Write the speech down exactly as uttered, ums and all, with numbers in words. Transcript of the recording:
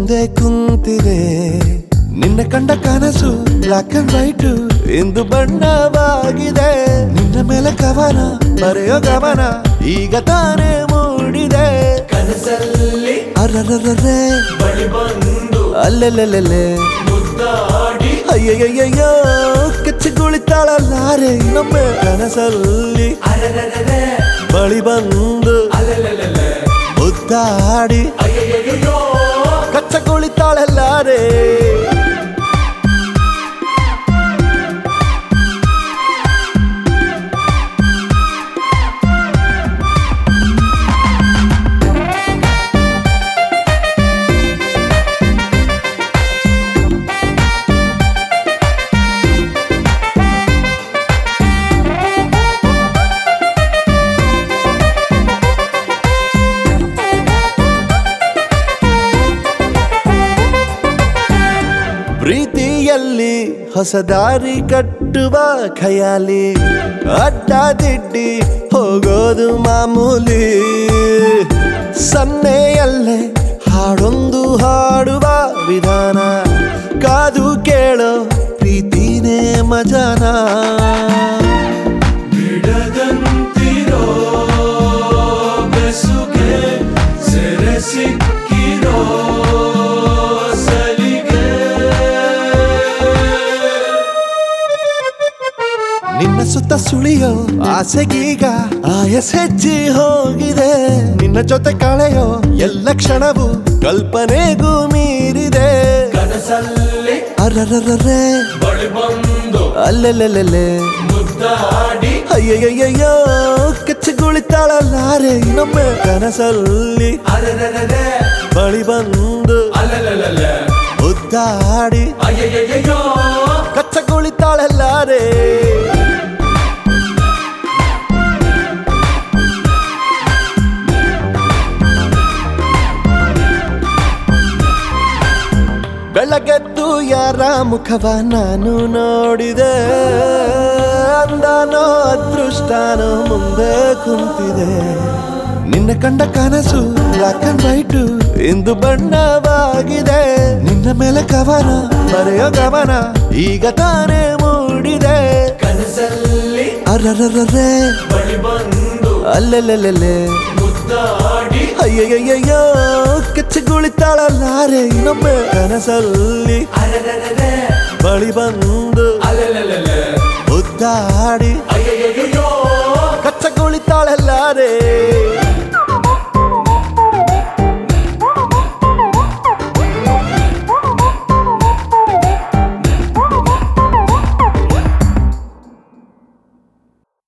ಮುಂದೆ ಕುಂತಿದೆ ನಿನ್ನ ಕಂಡ ಕನಸು ಬ್ಲಾಕ್ ಅಂಡ್ ವೈಟ್ ಇಂದು ಬಣ್ಣವಾಗಿದೆ ನಿನ್ನ ಮೇಲೆ ಕವನ ಬರೆಯೋ ಗಮನ ಈಗ ತಾನೇ ಮೂಡಿದೆ ಕನಸಲ್ಲಿ ಅರರರರೆ ಬಳಿ ಬಂದು ಅಲ್ಲೆಲ್ಲೆಲ್ಲೆ ಮುದ್ದಾಡಿ ಅಯ್ಯಯ್ಯಯ್ಯೋ ಕೆಚ್ಚಗುಳಿತಾಳಲ್ಲಾರೆ ಇನ್ನೊಮ್ಮೆ ಕನಸಲ್ಲಿ ಅರರರರೆ ಬಳಿ ಬಂದು ಅಲೆಲೆಲೆಲೆ ಮುದ್ದಾಡಿ ಅಯ್ಯಯ್ಯಯ್ಯೋ ಕಚ್ಚಗುಳಿತಾಳಲ್ಲಾರೆ ಪ್ರೀತಿಯಲ್ಲಿ ಹೊಸ ದಾರಿ ಕಟ್ಟುವ ಖಯಾಲಿ ಅಡ್ಡ ದಿಡ್ಡಿ ಹೋಗೋದು ಮಾಮೂಲಿ ಸನ್ನೆಯಲ್ಲೇ ಹಾಡೊಂದು ಹಾಡುವ ವಿಧಾನ ಕಾದು ಕೇಳೋ ಪ್ರೀತಿನೇ ಮಜಾನ ಬಿಡದಂತಿರೋ ಬೆಸುಗೆ ಸೆರೆ ಸಿಕ್ಕಿರೋ ನಿನ್ನ ಸುತ್ತ ಸುಳಿಯೋ ಆಸೆಗೀಗ ಆಯಸ್ ಹೆಚ್ಚಿ ಹೋಗಿದೆ ನಿನ್ನ ಜೊತೆ ಕಳೆಯೋ ಎಲ್ಲ ಕ್ಷಣವು ಕಲ್ಪನೆಗೂ ಮೀರಿದೆ ಕನಸಲ್ಲಿ ಅರರರರೆ ಬಳಿ ಬಂದು ಅಲ್ಲೆಲ್ಲೆಲ್ಲೆ ಮುದ್ದಾಡಿ ಅಯ್ಯಯ್ಯಯ್ಯೋ ಕೆಚ್ಚಗುಳಿತಾಳಲ್ಲಾರೆ ಇನ್ನೊಮ್ಮೆ ಕನಸಲ್ಲಿ ಅರರರರೆ ಬಳಿ ಬಂದು ಅಲೆಲೆಲೆಲೆ ಮುದ್ದಾಡಿ ಅಯ್ಯಯ್ಯಯ್ಯೋ ಕಚ್ಚಗುಳಿತಾಳಲ್ಲಾರೆ ಬೆಳಗೆದ್ದು ಯಾರ ಮುಖವ ನಾನು ನೋಡಿದೆ ಅಂದಾನೋ ಅದೃಷ್ಟನೋ ಮುಂದೆ ಕುಂತಿದೆ ನಿನ್ನ ಕಂಡ ಕನಸು ಬ್ಲಾಕ್ ಅಂಡ್ ವೈಟ್ ಇಂದು ಬಣ್ಣವಾಗಿದೆ ನಿನ್ನ ಮೇಲೆ ಕವನ ಬರೆಯೋ ಗಮನ ಈಗ ತಾನೇ ಮೂಡಿದೆ ಕನಸಲ್ಲಿ ಅರರರರೆ ಬಳಿ ಬಂದು ಅಲ್ಲೆಲ್ಲೆಲ್ಲೆ ಮುದ್ದಾಡಿ ಅಯ್ಯಯ್ಯಯ್ಯೋ ಕೆಚ್ಚಗುಳಿತಾಳಲ್ಲಾರೆ ಇನ್ನೊಮ್ಮೆ ಕನಸಲ್ಲಿ ಅರರರರೆ ಬಳಿ ಬಂದು ಅಲೆಲೆಲೆಲೆ ಮುದ್ದಾಡಿ ಅಯ್ಯಯ್ಯಯ್ಯೋ